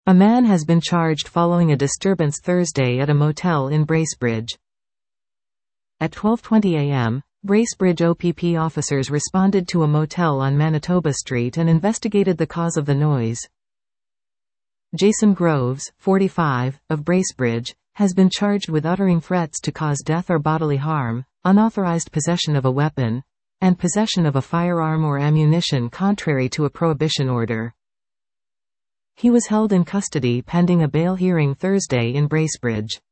A man has been charged following a disturbance Thursday at a motel in Bracebridge. At 12:20 a.m., Bracebridge OPP officers responded to a motel on Manitoba Street and investigated the cause of the noise. Jason Groves, 45, of Bracebridge, has been charged with uttering threats to cause death or bodily harm, unauthorized possession of a weapon, and possession of a firearm or ammunition contrary to a prohibition order. He was held in custody pending a bail hearing Thursday in Bracebridge.